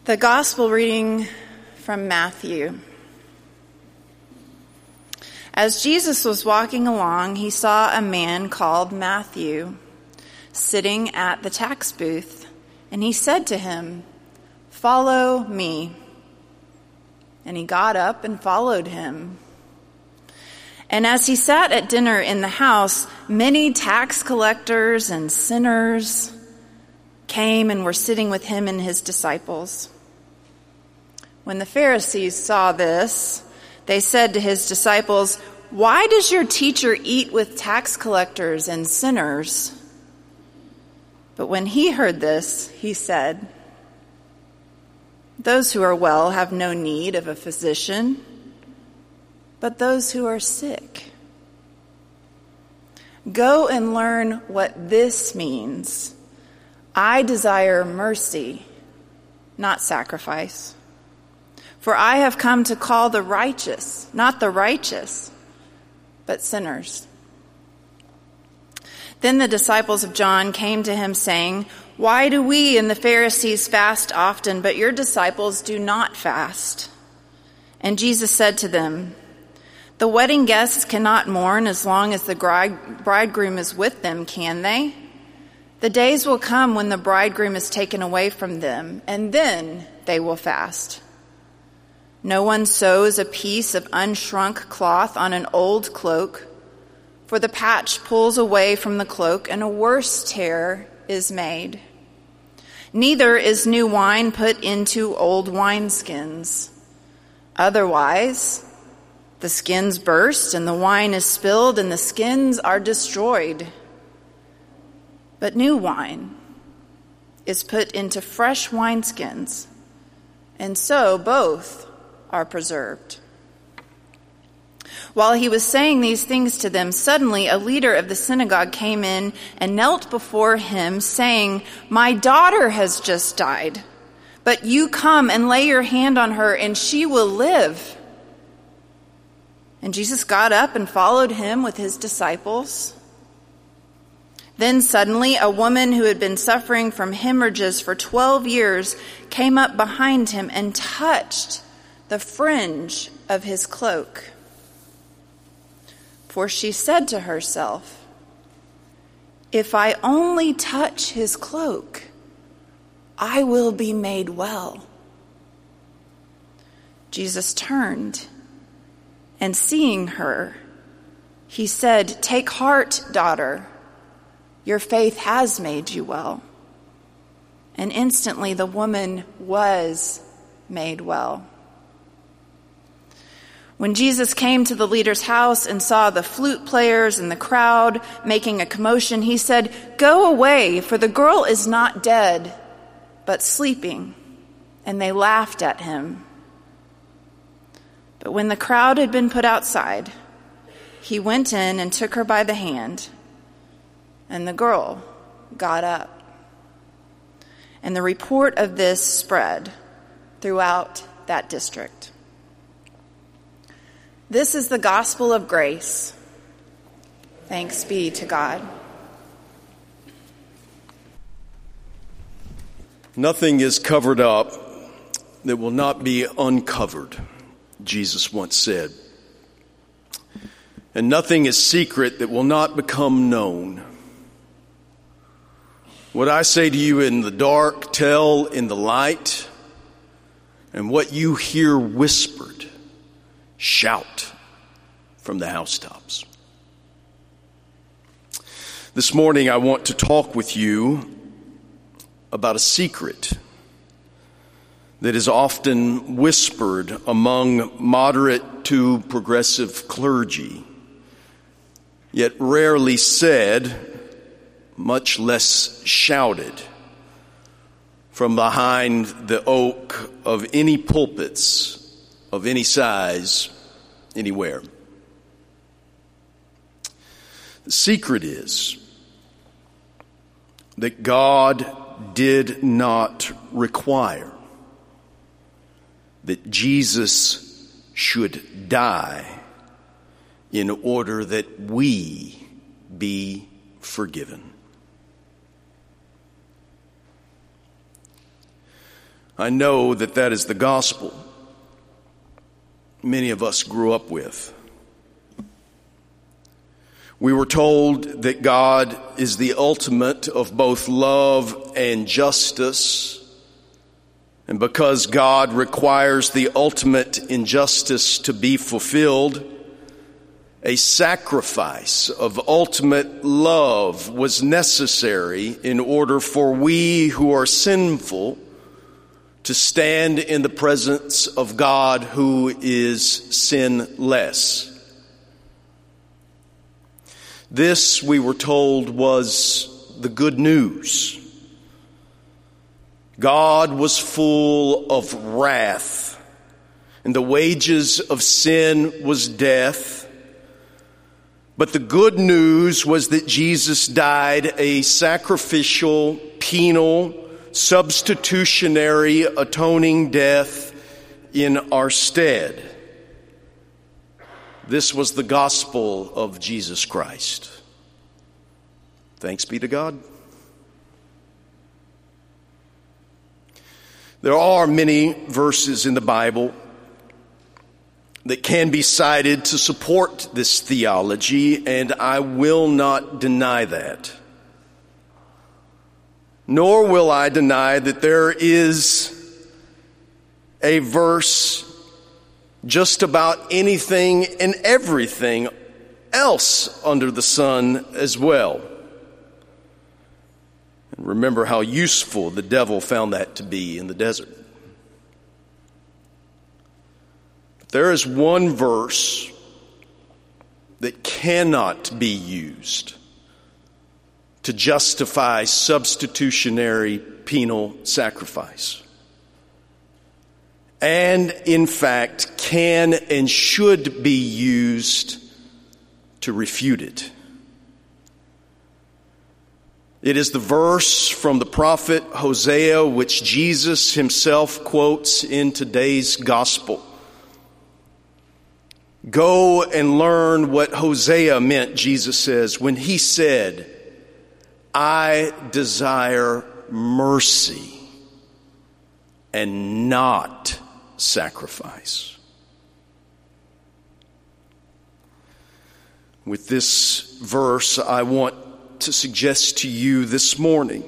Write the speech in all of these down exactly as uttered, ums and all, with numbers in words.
The Gospel reading from Matthew. As Jesus was walking along, he saw a man called Matthew sitting at the tax booth, and he said to him, "Follow me." And he got up and followed him. And as he sat at dinner in the house, many tax collectors and sinners came and were sitting with him and his disciples. When the Pharisees saw this, they said to his disciples, "Why does your teacher eat with tax collectors and sinners?" But when he heard this, he said, "Those who are well have no need of a physician, but those who are sick. Go and learn what this means. I desire mercy, not sacrifice. For I have come to call the righteous, not the righteous, but sinners." Then the disciples of John came to him saying, "Why do we and the Pharisees fast often, but your disciples do not fast?" And Jesus said to them, "The wedding guests cannot mourn as long as the bridegroom is with them, can they? The days will come when the bridegroom is taken away from them, and then they will fast. No one sews a piece of unshrunk cloth on an old cloak, for the patch pulls away from the cloak, and a worse tear is made. Neither is new wine put into old wineskins. Otherwise, the skins burst, and the wine is spilled, and the skins are destroyed. But new wine is put into fresh wineskins, and so both are preserved." While he was saying these things to them, suddenly a leader of the synagogue came in and knelt before him, saying, "My daughter has just died, but you come and lay your hand on her, and she will live." And Jesus got up and followed him with his disciples. Then suddenly a woman who had been suffering from hemorrhages for twelve years came up behind him and touched the fringe of his cloak. For she said to herself, "If I only touch his cloak, I will be made well." Jesus turned, and seeing her, he said, "Take heart, daughter. Your faith has made you well." And instantly the woman was made well. When Jesus came to the leader's house and saw the flute players and the crowd making a commotion, he said, "Go away, for the girl is not dead, but sleeping." And they laughed at him. But when the crowd had been put outside, he went in and took her by the hand, and the girl got up. And the report of this spread throughout that district. This is the gospel of grace. Thanks be to God. Nothing is covered up that will not be uncovered, Jesus once said. And nothing is secret that will not become known. What I say to you in the dark, tell in the light, and what you hear whispered, shout from the housetops. This morning I want to talk with you about a secret that is often whispered among moderate to progressive clergy, yet rarely said, much less shouted, from behind the oak of any pulpits of any size, anywhere. The secret is that God did not require that Jesus should die in order that we be forgiven. I know that that is the gospel many of us grew up with. We were told that God is the ultimate of both love and justice. And because God requires the ultimate injustice to be fulfilled, a sacrifice of ultimate love was necessary in order for we who are sinful to stand in the presence of God who is sinless. This, we were told, was the good news. God was full of wrath, and the wages of sin was death. But the good news was that Jesus died a sacrificial, penal, substitutionary, atoning death in our stead. This was the gospel of Jesus Christ. Thanks be to God. There are many verses in the Bible that can be cited to support this theology, and I will not deny that. Nor will I deny that there is a verse just about anything and everything else under the sun as well. And remember how useful the devil found that to be in the desert. But there is one verse that cannot be used to justify substitutionary penal sacrifice, and in fact can and should be used to refute it. It is the verse from the prophet Hosea which Jesus himself quotes in today's gospel. Go and learn what Hosea meant, Jesus says, when he said, I desire mercy and not sacrifice. With this verse, I want to suggest to you this morning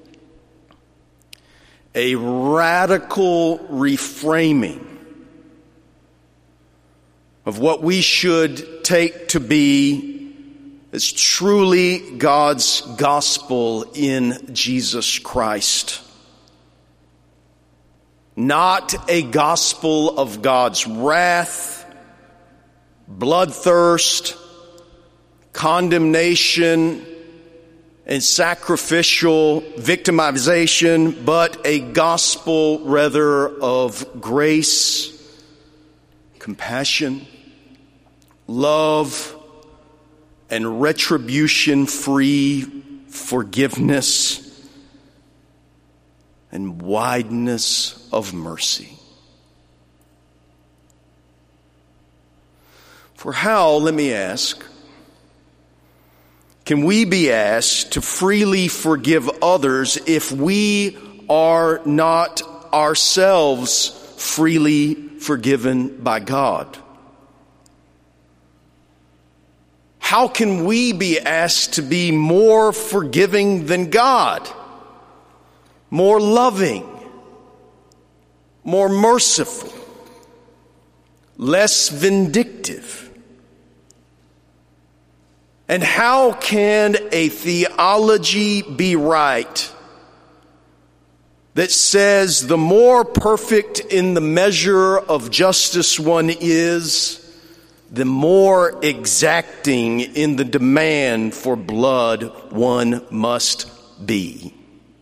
a radical reframing of what we should take to be as truly God's gospel in Jesus Christ. Not a gospel of God's wrath, bloodthirst, condemnation, and sacrificial victimization, but a gospel rather of grace, compassion, love, and retribution-free forgiveness and wideness of mercy. For how, let me ask, can we be asked to freely forgive others if we are not ourselves freely forgiven by God? How can we be asked to be more forgiving than God? More loving, more merciful, less vindictive? And how can a theology be right that says the more perfect in the measure of justice one is, the more exacting in the demand for blood one must be?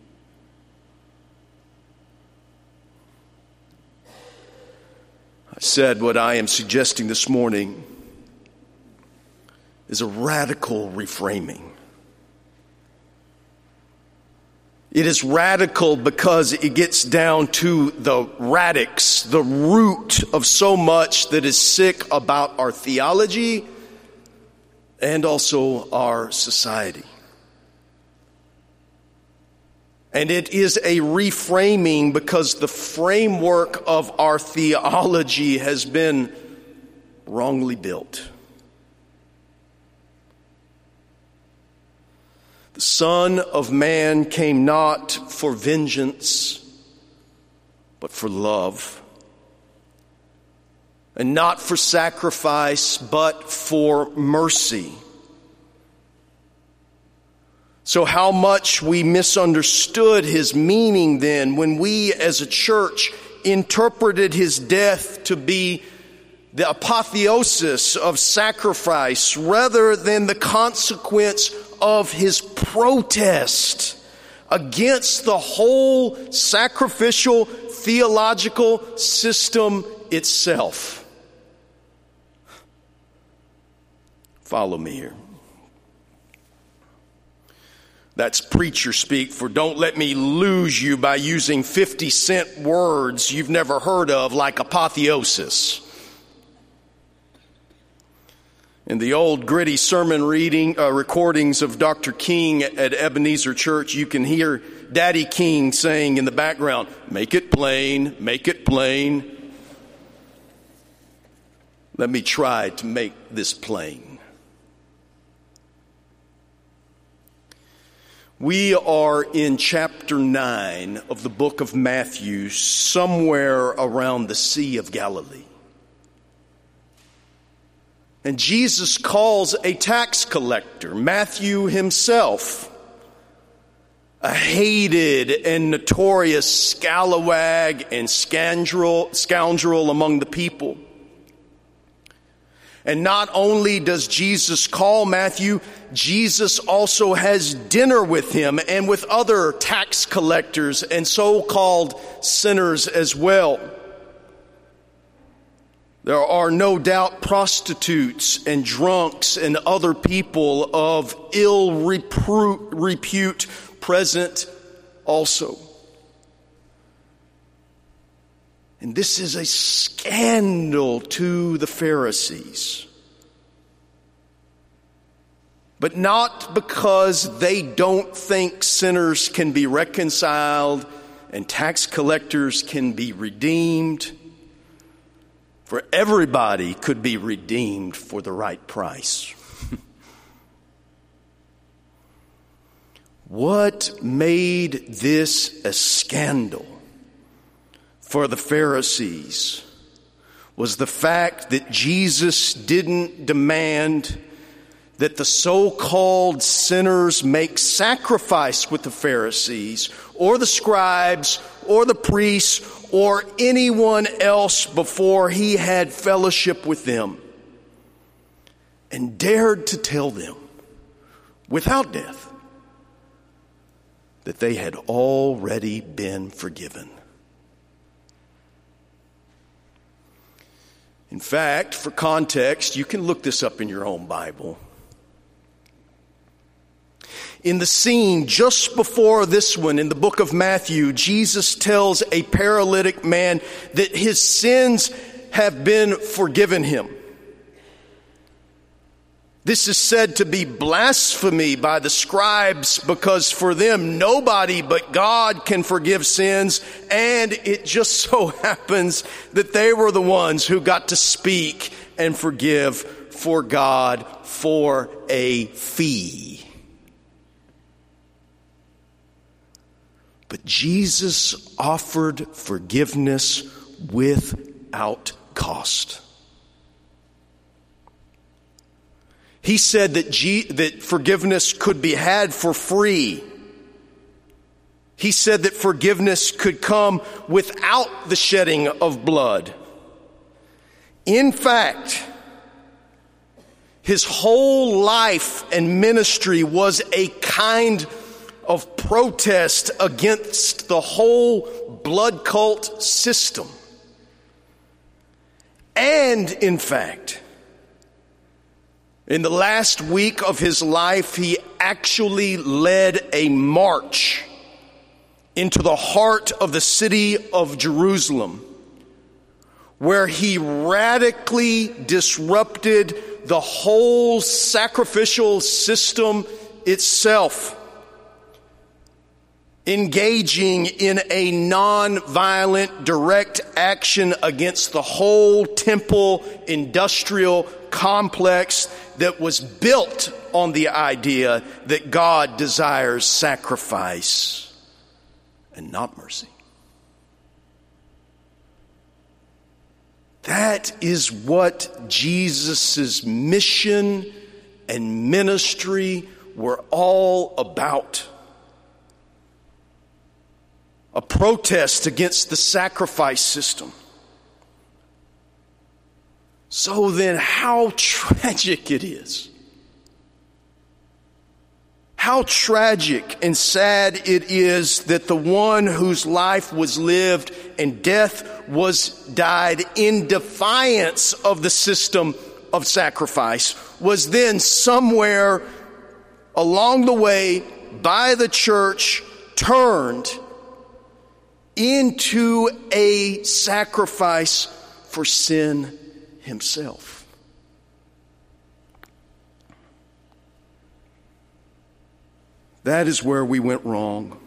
I said what I am suggesting this morning is a radical reframing. It is radical because it gets down to the radix, the root of so much that is sick about our theology and also our society. And it is a reframing because the framework of our theology has been wrongly built. The Son of Man came not for vengeance, but for love. And not for sacrifice, but for mercy. So how much we misunderstood his meaning then when we as a church interpreted his death to be the apotheosis of sacrifice rather than the consequence of his protest against the whole sacrificial theological system itself. Follow me here. That's preacher speak for don't let me lose you by using fifty cent words you've never heard of like apotheosis. In the old gritty sermon reading uh, recordings of Doctor King at Ebenezer Church, you can hear Daddy King saying in the background, "Make it plain, make it plain." Let me try to make this plain. We are in chapter nine of the book of Matthew, somewhere around the Sea of Galilee. And Jesus calls a tax collector, Matthew himself, a hated and notorious scalawag and scoundrel, scoundrel among the people. And not only does Jesus call Matthew, Jesus also has dinner with him and with other tax collectors and so-called sinners as well. There are no doubt prostitutes and drunks and other people of ill repru- repute present also. And this is a scandal to the Pharisees. But not because they don't think sinners can be reconciled and tax collectors can be redeemed. For everybody could be redeemed for the right price. What made this a scandal for the Pharisees was the fact that Jesus didn't demand that the so-called sinners make sacrifice with the Pharisees or the scribes or the priests or anyone else before he had fellowship with them, and dared to tell them without death that they had already been forgiven. In fact, for context, you can look this up in your own Bible. In the scene just before this one in the book of Matthew, Jesus tells a paralytic man that his sins have been forgiven him. This is said to be blasphemy by the scribes because for them nobody but God can forgive sins, and it just so happens that they were the ones who got to speak and forgive for God for a fee. But Jesus offered forgiveness without cost. He said that, G- that forgiveness could be had for free. He said that forgiveness could come without the shedding of blood. In fact, his whole life and ministry was a kind of protest against the whole blood cult system. And in fact, in the last week of his life, he actually led a march into the heart of the city of Jerusalem, where he radically disrupted the whole sacrificial system itself. engaging in a non-violent direct action against the whole temple industrial complex that was built on the idea that God desires sacrifice and not mercy. That is what Jesus' mission and ministry were all about. A protest against the sacrifice system. So then, how tragic it is. How tragic and sad it is that the one whose life was lived and death was died in defiance of the system of sacrifice was then somewhere along the way by the church turned into a sacrifice for sin himself. That is where we went wrong.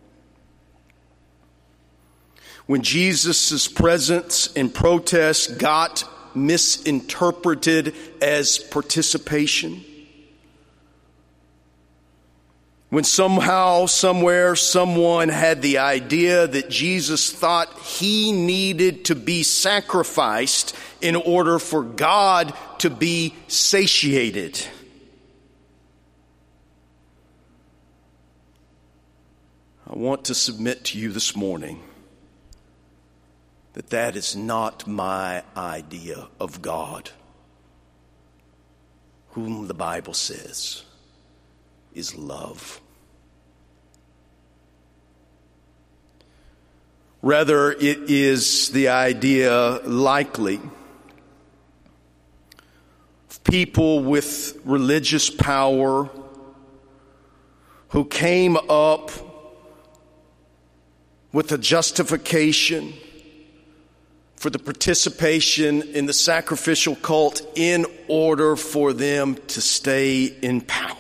When Jesus' presence and protest got misinterpreted as participation, when somehow, somewhere, someone had the idea that Jesus thought he needed to be sacrificed in order for God to be satiated. I want to submit to you this morning that that is not my idea of God, whom the Bible says is love. Rather, it is the idea, likely, of people with religious power who came up with a justification for the participation in the sacrificial cult in order for them to stay in power.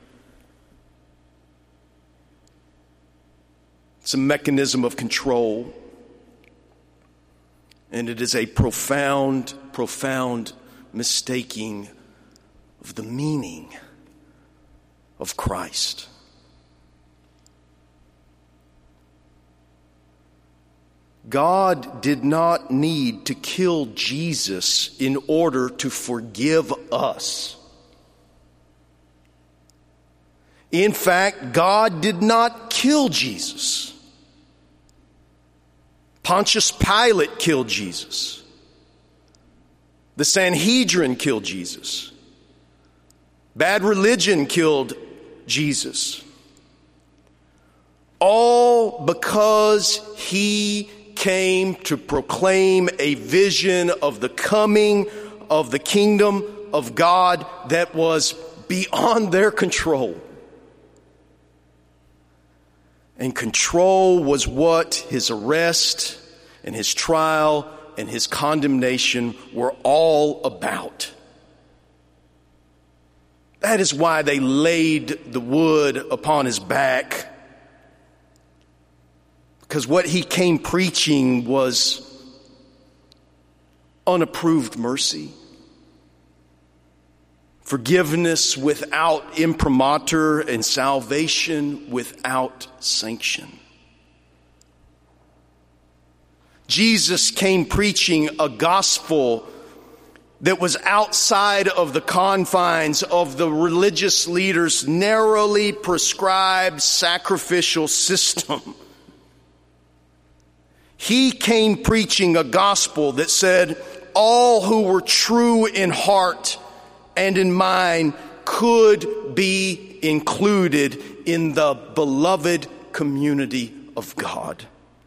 It's a mechanism of control, and it is a profound, profound mistaking of the meaning of Christ. God did not need to kill Jesus in order to forgive us. In fact, God did not kill Jesus. Pontius Pilate killed Jesus. The Sanhedrin killed Jesus. Bad religion killed Jesus. All because he came to proclaim a vision of the coming of the kingdom of God that was beyond their control. And control was what his arrest and his trial and his condemnation were all about. That is why they laid the wood upon his back. Because what he came preaching was unapproved mercy. Forgiveness without imprimatur and salvation without sanction. Jesus came preaching a gospel that was outside of the confines of the religious leaders' narrowly prescribed sacrificial system. He came preaching a gospel that said all who were true in heart and in mind could be included in the beloved community of God.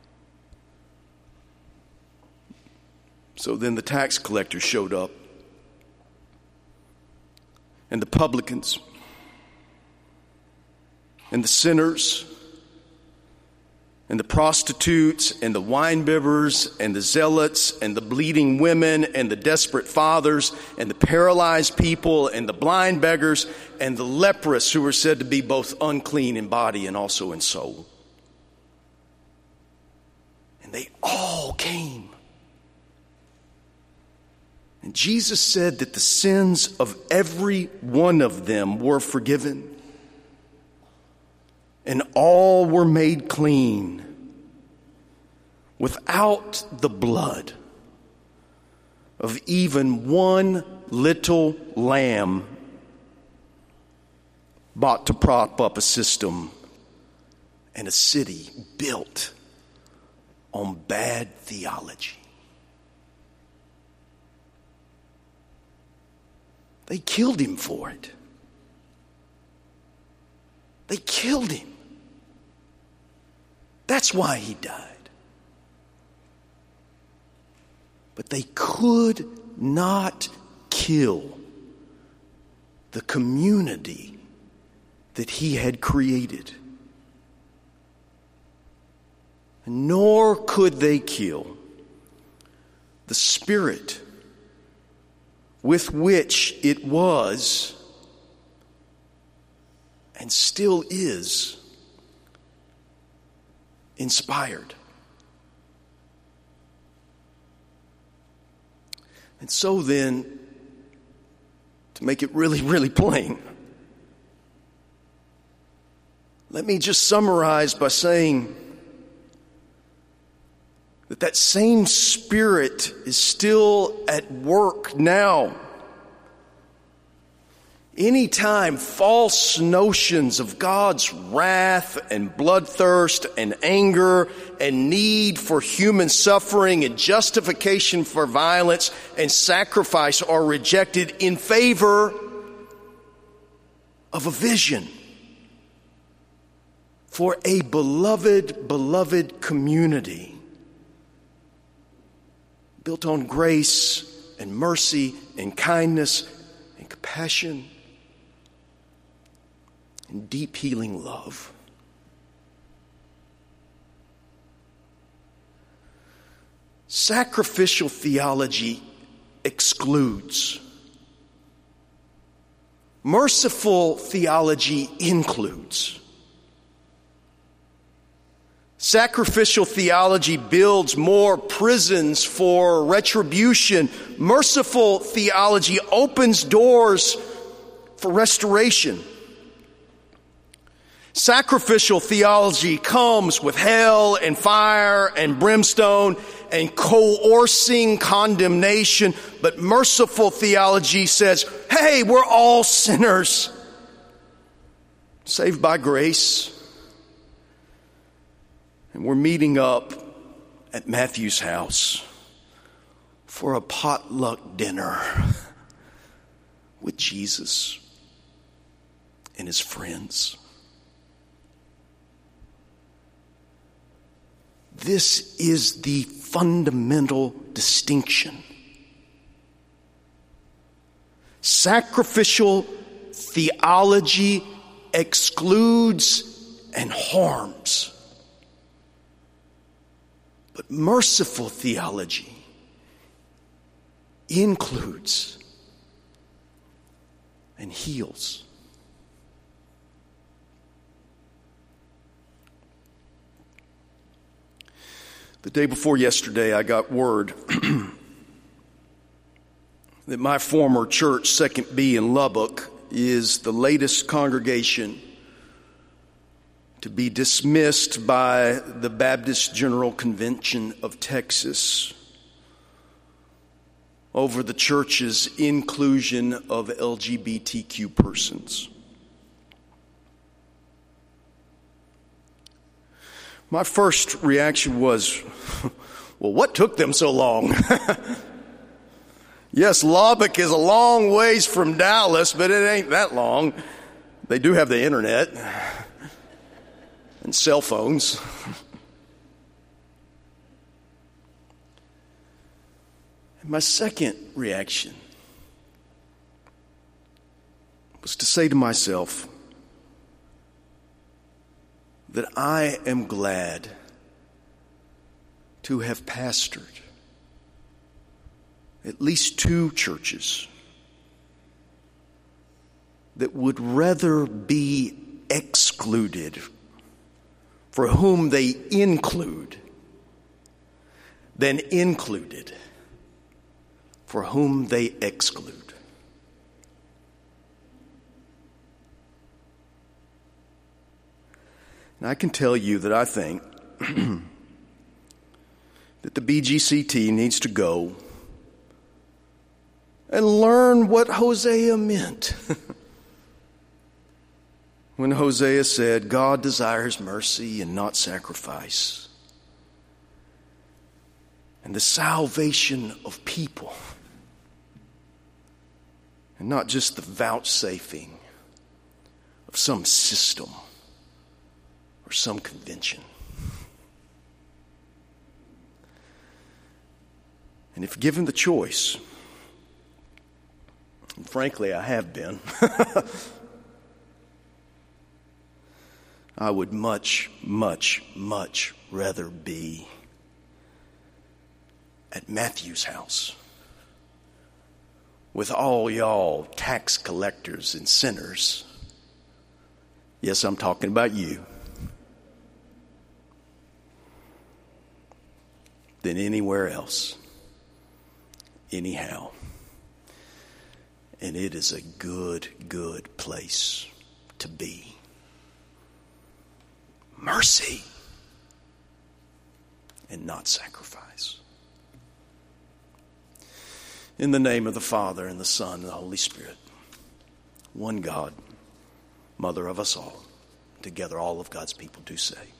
So then the tax collectors showed up, and the publicans, and the sinners, and the prostitutes, and the winebibbers, and the zealots, and the bleeding women, and the desperate fathers, and the paralyzed people, and the blind beggars, and the leprous who were said to be both unclean in body and also in soul. And they all came. And Jesus said that the sins of every one of them were forgiven. And all were made clean without the blood of even one little lamb bought to prop up a system and a city built on bad theology. They killed him for it. They killed him. That's why he died. But they could not kill the community that he had created. Nor could they kill the spirit with which it was and still is inspired. And so then, to make it really, really plain, let me just summarize by saying that that same spirit is still at work now. Anytime false notions of God's wrath and bloodthirst and anger and need for human suffering and justification for violence and sacrifice are rejected in favor of a vision for a beloved, beloved community built on grace and mercy and kindness and compassion and deep healing love. Sacrificial theology excludes. Merciful theology includes. Sacrificial theology builds more prisons for retribution. Merciful theology opens doors for restoration. Sacrificial theology comes with hell and fire and brimstone and coercing condemnation. But merciful theology says, hey, we're all sinners, saved by grace. And we're meeting up at Matthew's house for a potluck dinner with Jesus and his friends. This is the fundamental distinction. Sacrificial theology excludes and harms. But merciful theology includes and heals. The day before yesterday, I got word that my former church, Second B in Lubbock, is the latest congregation to be dismissed by the Baptist General Convention of Texas over the church's inclusion of L G B T Q persons. My first reaction was, well, what took them so long? Yes, Lubbock is a long ways from Dallas, but it ain't that long. They do have the internet and cell phones. And my second reaction was to say to myself that I am glad to have pastored at least two churches that would rather be excluded, for whom they include, than included, for whom they exclude. And I can tell you that I think that the B G C T needs to go and learn what Hosea meant when Hosea said, God desires mercy and not sacrifice, and the salvation of people, and not just the vouchsafing of some system or some convention. And if given the choice, and frankly I have been, I would much, much, much rather be at Matthew's house with all y'all tax collectors and sinners. Yes, I'm talking about you. Than anywhere else, anyhow. And it is a good, good place to be. Mercy and not sacrifice. In the name of the Father and the Son and the Holy Spirit, one God, Mother of us all, together all of God's people do say,